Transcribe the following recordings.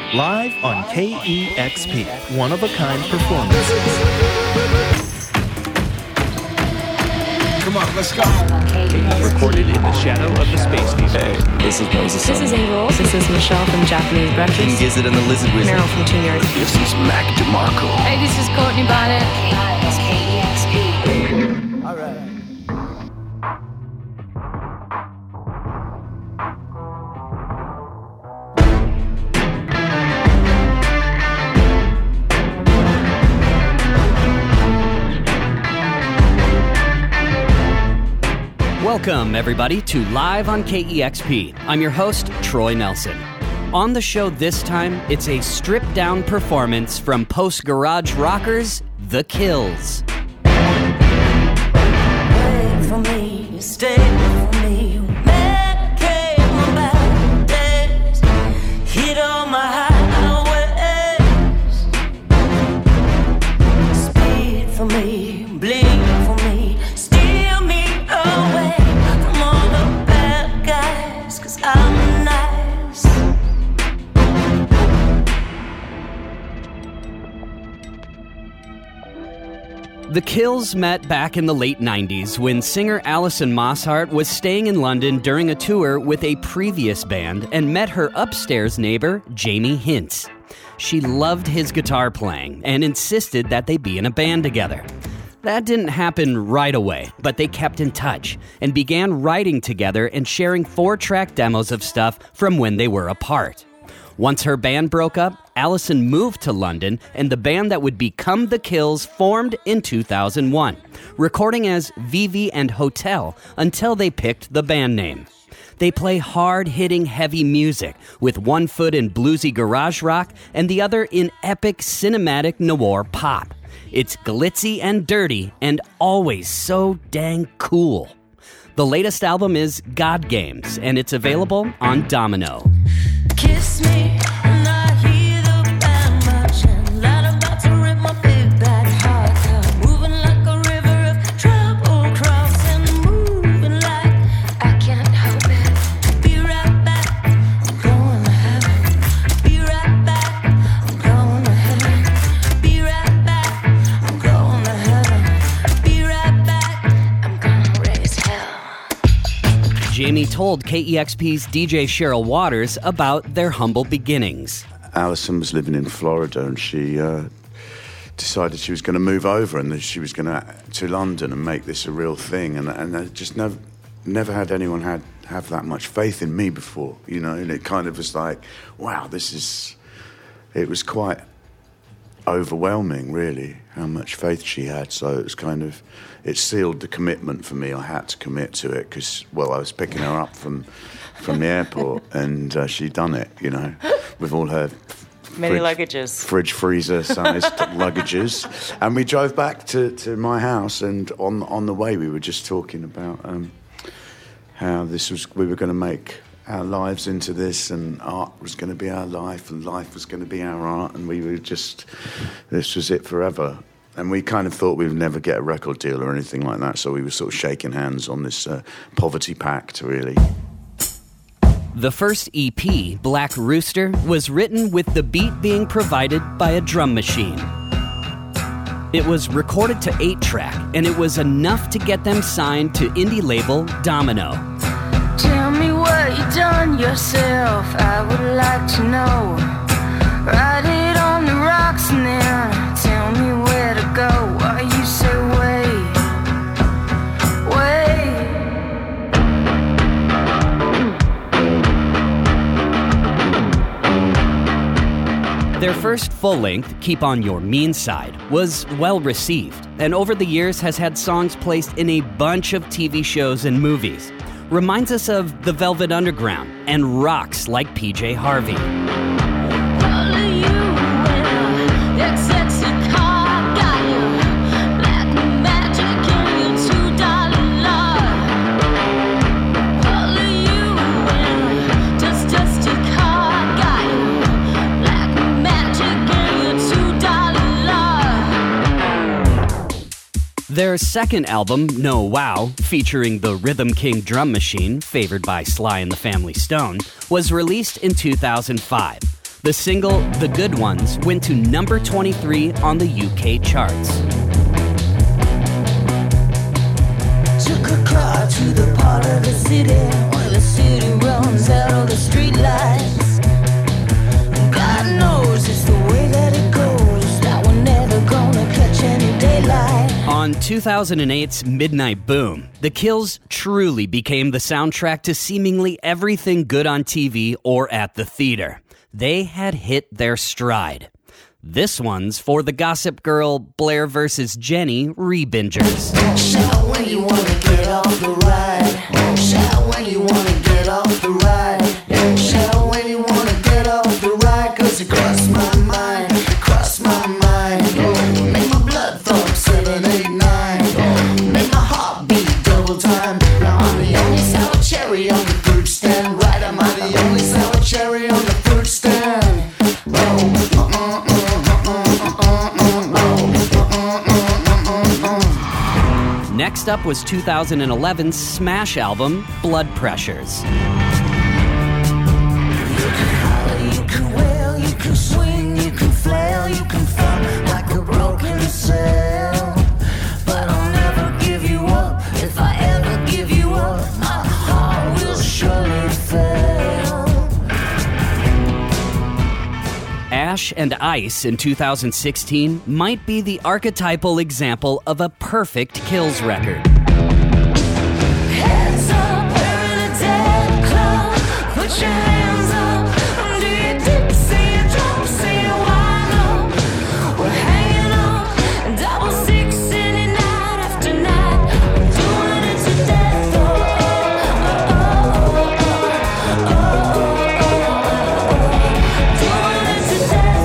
live on KEXP, one-of-a-kind performances. Come on, let's go. Recorded in the shadow of the space station. Hey, this is Moses. This is Angel. This is Michelle from Japanese Breakfast. King Gizzard and the Lizard Wizard. Meryl from Teen Years. This is Mac DeMarco. Hey, this is Courtney Bonnet. KEXP. All right. Welcome, everybody, to Live on KEXP. I'm your host, Troy Nelson. On the show this time, it's a stripped-down performance from post-garage rockers, The Kills. Wait for me, stay for me. Medicate my bad days, hit on my highways. Speed for me, bleed for me, steal me away from all the bad guys, 'cause I'm nice. The Kills met back in the late 90s when singer Alison Mosshart was staying in London during a tour with a previous band and met her upstairs neighbor, Jamie Hintz. She loved his guitar playing and insisted that they be in a band together. That didn't happen right away, but they kept in touch and began writing together and sharing 4-track demos of stuff from when they were apart. Once her band broke up, Alison moved to London, and the band that would become The Kills formed in 2001, recording as Vivi and Hotel until they picked the band name. They play hard-hitting heavy music, with one foot in bluesy garage rock and the other in epic cinematic noir pop. It's glitzy and dirty, and always so dang cool. The latest album is God Games, and it's available on Domino. Kiss me, and I hear the band marching, loud about to rip my big bad heart out. Moving like a river of trouble, crossing, moving like I can't help it. Be right back, I'm going to heaven. Be right back, I'm going to heaven. Be right back, I'm going to heaven. Be right back, I'm gonna raise hell. Jamie told KEXP's DJ Cheryl Waters about their humble beginnings. Alison was living in Florida, and she decided she was going to move over and that she was going to London and make this a real thing. And I just never had anyone have that much faith in me before, you know. And it kind of was like, wow, it was quite overwhelming, really, how much faith she had. So it was it sealed the commitment for me. I had to commit to it because, well, I was picking her up from the airport, and she'd done it, you know, with all her fridge freezer-sized luggages. And we drove back to my house, and on the way we were just talking about how we were going to make our lives into this, and art was going to be our life, and life was going to be our art, and this was it forever. And we kind of thought we would never get a record deal or anything like that, so we were sort of shaking hands on this poverty pact, really. The first EP, Black Rooster, was written with the beat being provided by a drum machine. It was recorded to 8-track, and it was enough to get them signed to indie label Domino. Tell me what you done yourself, I would like to know. Write it on the rocks and then tell me where to go. Why you say wait. Their first full-length, Keep on Your Mean Side, was well-received, and over the years has had songs placed in a bunch of TV shows and movies. Reminds us of The Velvet Underground and rocks like PJ Harvey. Their second album, No Wow, featuring the Rhythm King drum machine, favored by Sly and the Family Stone, was released in 2005. The single, The Good Ones, went to number 23 on the UK charts. Took a car to the part of the city where the city runs out of the street lights. God knows it's the way that it goes, that we're never gonna catch any daylight. On 2008's Midnight Boom, The Kills truly became the soundtrack to seemingly everything good on TV or at the theater. They had hit their stride. This one's for the Gossip Girl Blair vs. Jenny re-bingers. Shout when you wanna get off the ride. Shout when you wanna get off the ride. Shout when you wanna get off the ride. Cause it crossed my mind, crossed my mind. Make my blood thump 7, 8, 9. Make my heart beat double time. Now I'm the only sour cherry on the fruit stand. Right, am I the only sour cherry on the fruit stand? Next up was 2011's smash album, Blood Pressures. You can wail, you can swing, you can flail, you can fuck like a broken sail. But I'll never give you up. If I ever give you up, my heart will surely fail. Ash and Ice in 2016 might be the archetypal example of a perfect Kills record. Heads up, we're in a dead club. Put your hands up. Do you dip, see you drop, see you wind up. We're hanging on, double six any night after night. We're doing it to death. Doing it to death.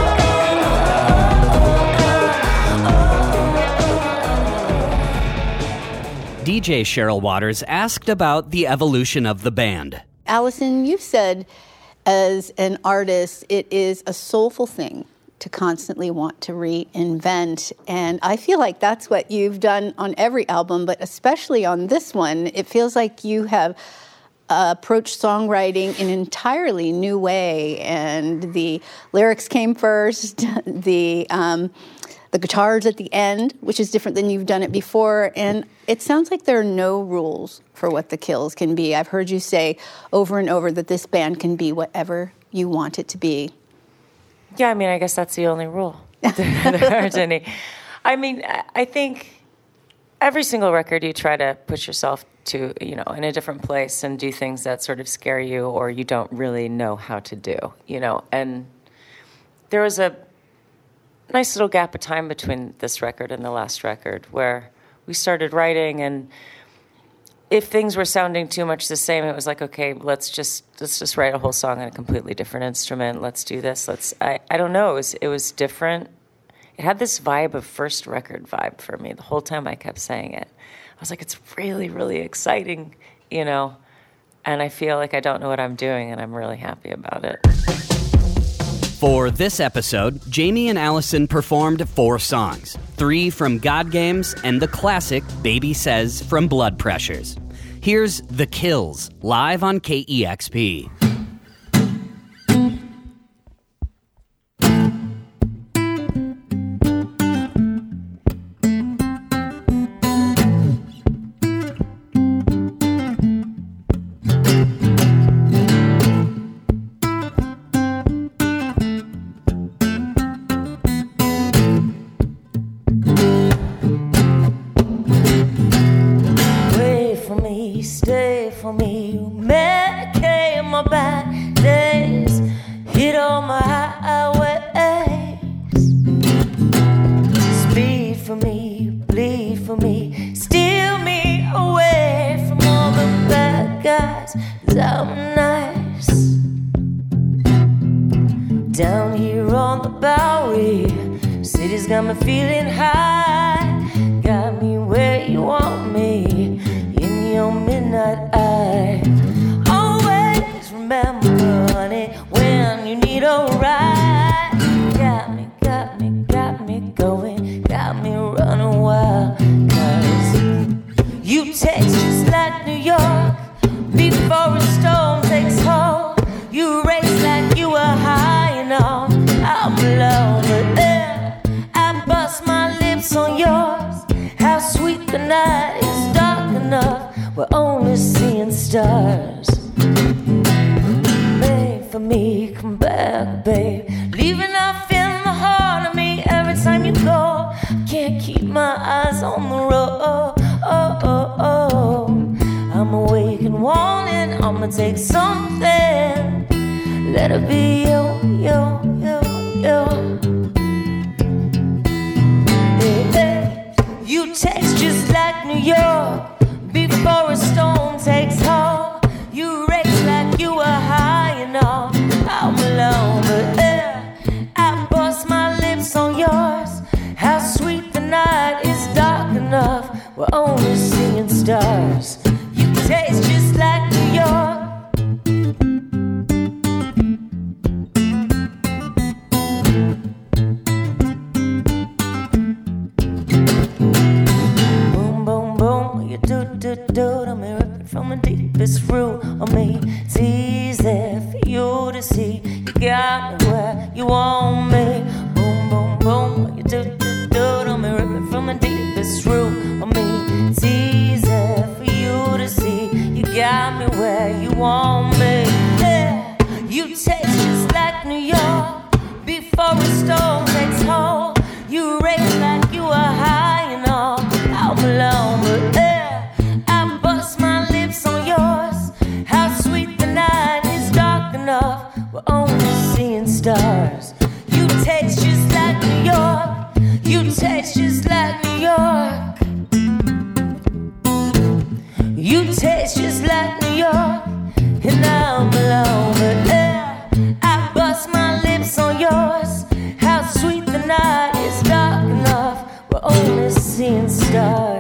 DJ Cheryl Waters asked about the evolution of the band. Allison, you've said as an artist, it is a soulful thing to constantly want to reinvent. And I feel like that's what you've done on every album, but especially on this one. It feels like you have approached songwriting in an entirely new way. And the lyrics came first, the guitars at the end, which is different than you've done it before. And it sounds like there are no rules for what the Kills can be. I've heard you say over and over that this band can be whatever you want it to be. Yeah, I mean, I guess that's the only rule. There aren't any. I mean, I think every single record you try to put yourself to, in a different place and do things that sort of scare you or you don't really know how to do, And there was a nice little gap of time between this record and the last record where we started writing, and if things were sounding too much the same, it was like, okay, let's just write a whole song on a completely different instrument. Let's do this. I don't know. It was different. It had this vibe of first record vibe for me. The whole time I kept saying it. I was like, it's really, really exciting, and I feel like I don't know what I'm doing, and I'm really happy about it. For this episode, Jamie and Allison performed 4 songs, 3 from God Games and the classic Baby Says from Blood Pressures. Here's The Kills, live on KEXP. Stay for me, Medicaid my bad days, hit all my highways. Speed for me, bleed for me, steal me away from all the bad guys, 'cause I'm nice. Down here on the Bowery, city's got me feeling high, got me where you want me. Your midnight eye. Always remember, honey, when you need a ride. Got me going, got me running wild. 'Cause you taste just like New York before a storm takes hold. You race like you were high on out below. But I bust my lips on yours. How sweet the night is dark enough. We're only seeing stars. Babe, for me, come back, babe. Leaving off in the heart of me every time you go. I can't keep my eyes on the road. I'm awake and wanting, I'ma take something. Let it be you. Hey, you taste just like New York before a storm takes hold. You race like you were high enough. I'm alone, but I bust my lips on yours. How sweet the night is dark enough. We're only seeing stars. You taste just like New York. Boom, boom, boom. You do to me, ripping from the deepest root of me. It's easy for you to see. You got me where you want me. Boom, boom, boom. You do to me, ripping from the deepest root of me. It's easy for you to see. You got me where you want me. Yeah, you taste just like New York before a storm takes hold. You race like you were high enough. I'm alone, but I bust my lips on yours. How sweet the night is dark enough. We're only seeing stars. You taste just like New York. You taste just like New York. You taste just like New York. And I'm alone, but I bust my lips on yours. How sweet the night is dark enough. We're only seeing stars.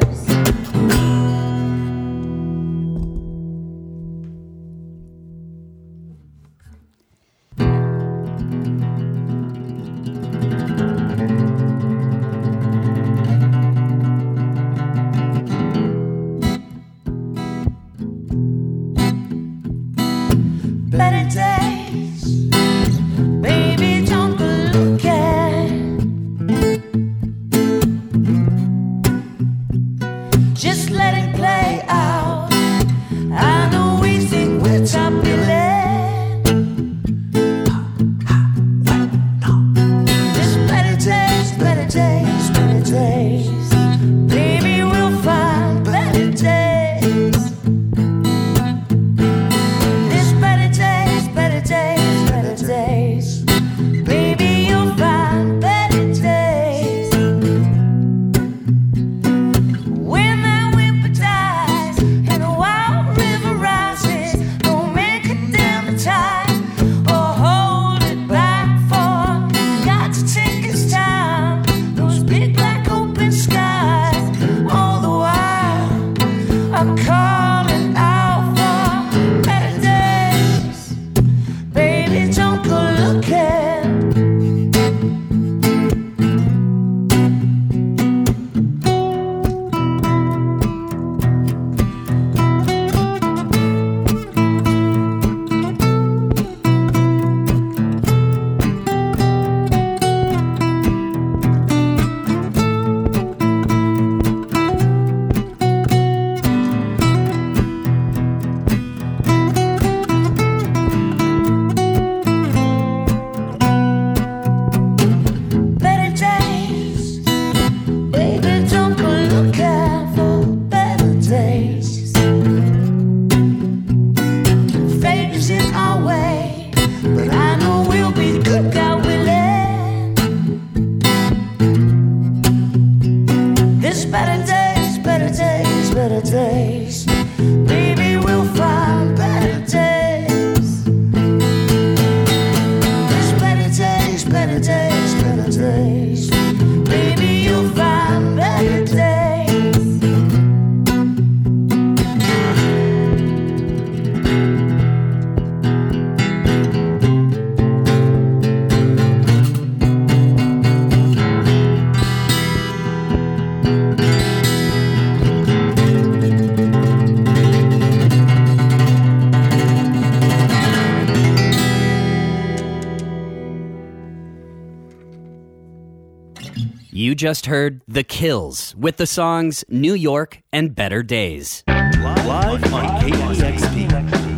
You just heard The Kills with the songs New York and Better Days. Live on KEXP.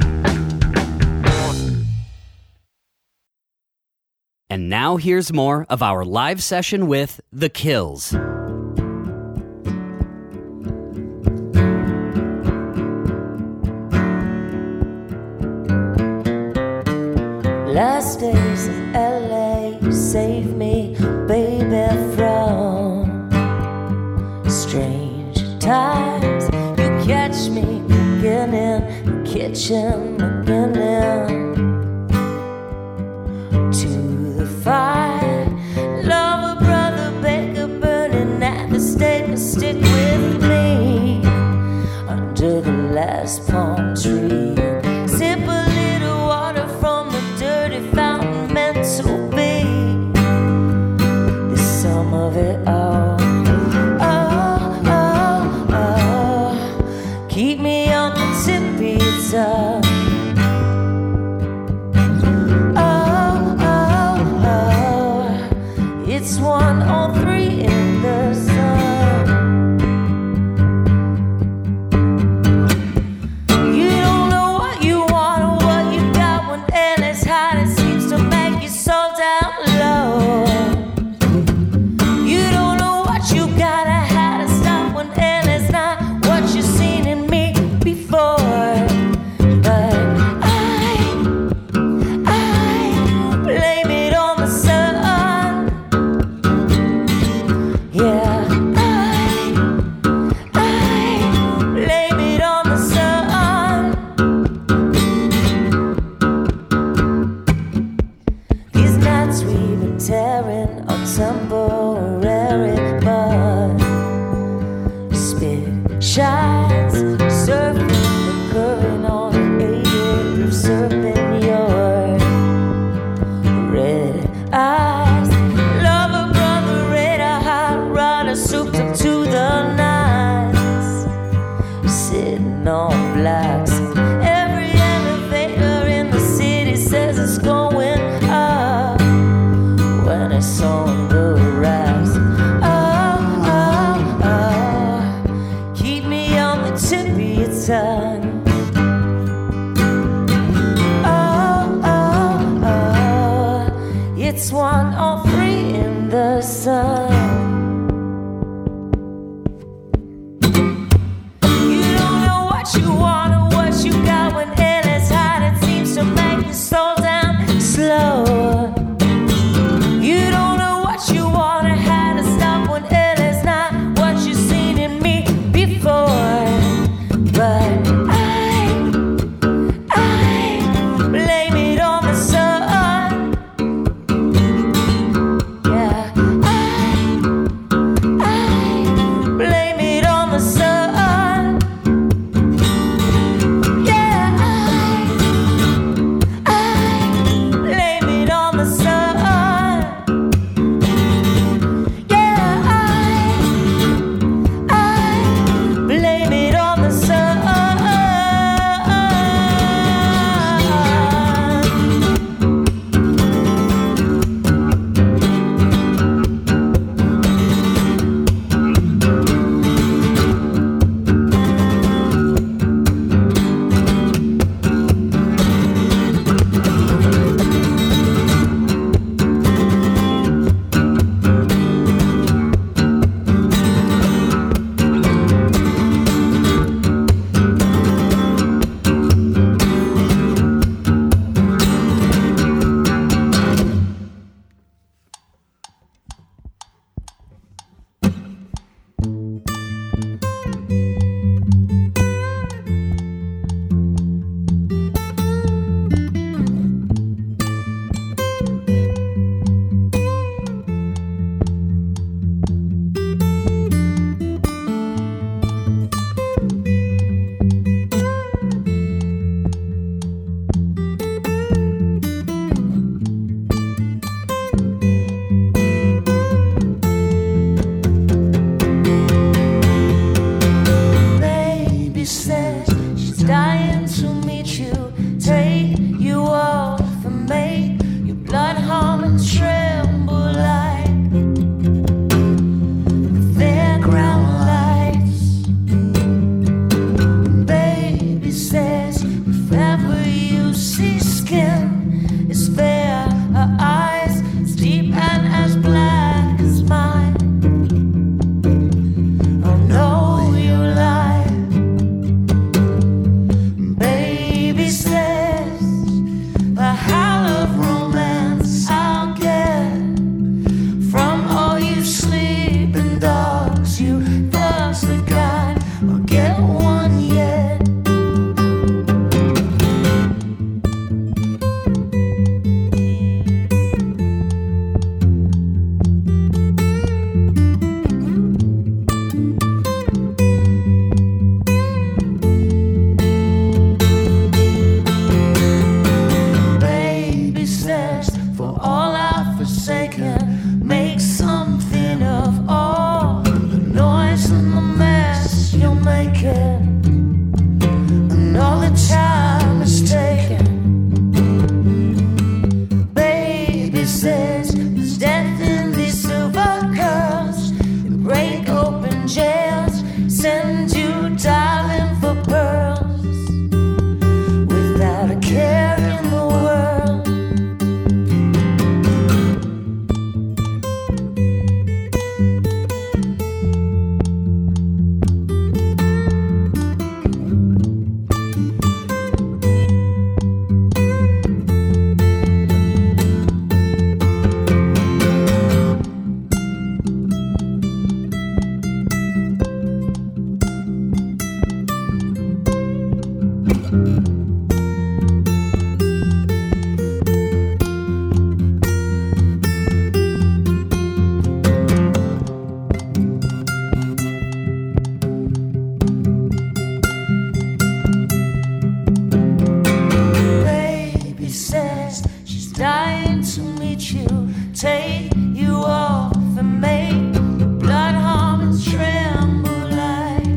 And now here's more of our live session with The Kills. Last days in LA, you saved me, baby, from strange times. You catch me cooking in the kitchen, beginning to the fire. Lover, brother, baker, burning at the stake. Stick with me under the last palm tree. Sip a little water from the dirty fountain, meant to be the sum of it all. Oh, oh, oh, keep me on the tippy top. Oh, oh, oh, it's 1:03 in the sun. You don't know what you want or what you got when LA's hot. It seems to make you so down low. You don't know what you gotta how to stop when LA's not what you've seen in me before. But I blame it on the sun. Yeah, I blame it on the sun. These nights we've been tearing are temporary, but spit shines, surfing the current on an 80 surfing your red eyes. Lover, brother, radar, hot rudder, souped up to the nines. Sitting on blocks. Every elevator in the city says it's going up when it's on the rise. Oh, oh, oh, keep me on the tip of your tongue. Oh, oh, oh, it's 1:03 in the sun. You don't know what you want or what you got when LA's hot. It seems to make you slow down slow. You don't know what you want or how to stop when LA's not what you've seen in me before. But I blame it on the sun. Yeah, I says there's death in these silver curls. They break open jails, send you diving for pearls without a care in the world. Baby says she's dying to meet you, take you off and make your blood harmonies tremble like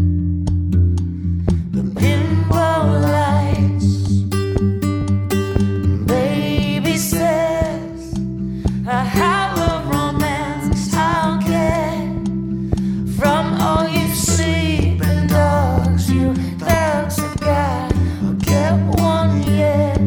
the pinball lights. Baby says I have a romance I'll get from all you sleeping dogs. You thugs have got, I'll get one yet.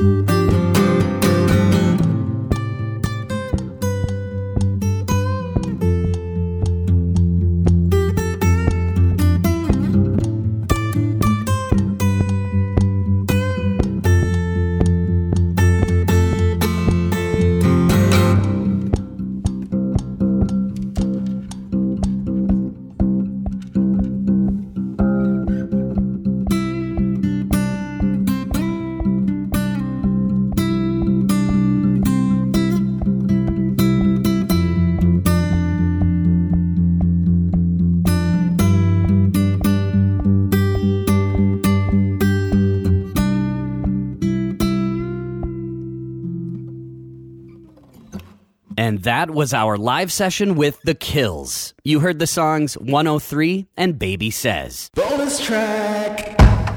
And that was our live session with The Kills. You heard the songs 103 and Baby Says. Bonus track.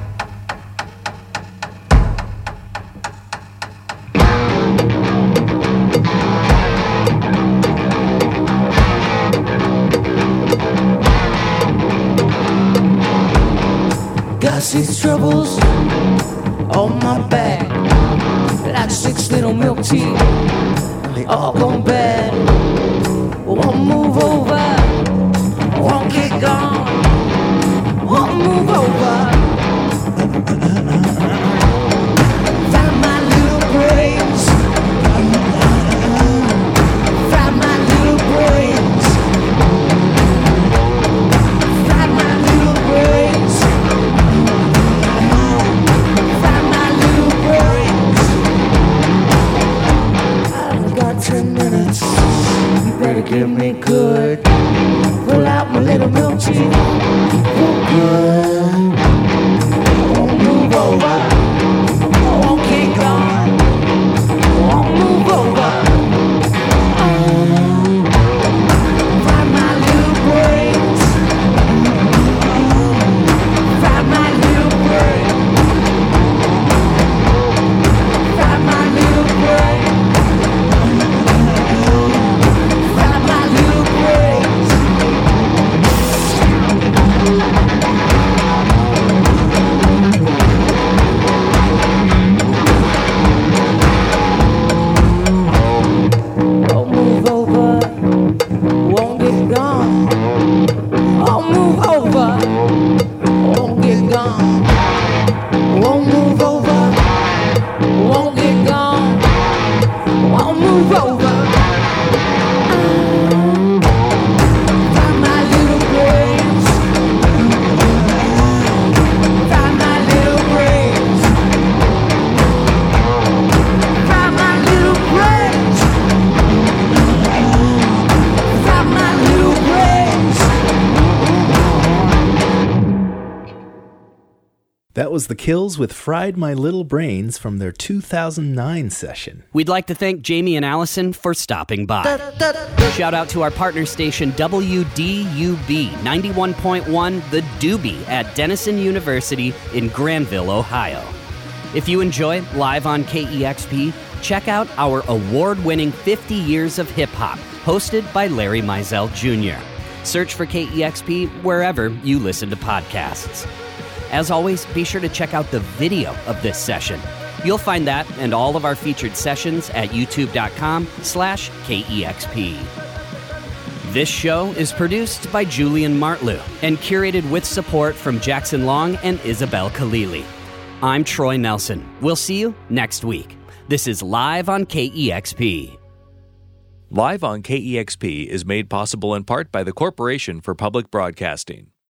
Got 6 troubles on my back, like 6 little milk teeth. They all gone bad. Won't move over, won't get gone, won't move over. Find my little brains, find my little brains, find my little brains, find my little brains. I've got 10 minutes, you better give me good. Pull out my little milk teeth, real good. Won't move over, won't get gone, won't move over. Find my little brains, find my little brains, find my little brains, find my little brains. Won't move over, won't get gone. Won't move over, won't get gone. Won't move over, won't get gone. Won't move over. Find my little brains, find my little brains, find my little brains, find my little brains. That was The Kills with Fried My Little Brains from their 2009 session. We'd like to thank Jamie and Allison for stopping by. Shout out to our partner station WDUB 91.1 The Doobie at Denison University in Granville, Ohio. If you enjoy Live on KEXP, check out our award-winning 50 Years of Hip Hop, hosted by Larry Mizell Jr. Search for KEXP wherever you listen to podcasts. As always, be sure to check out the video of this session. You'll find that and all of our featured sessions at youtube.com/KEXP. This show is produced by Julian Martlew and curated with support from Jackson Long and Isabel Khalili. I'm Troy Nelson. We'll see you next week. This is Live on KEXP. Live on KEXP is made possible in part by the Corporation for Public Broadcasting.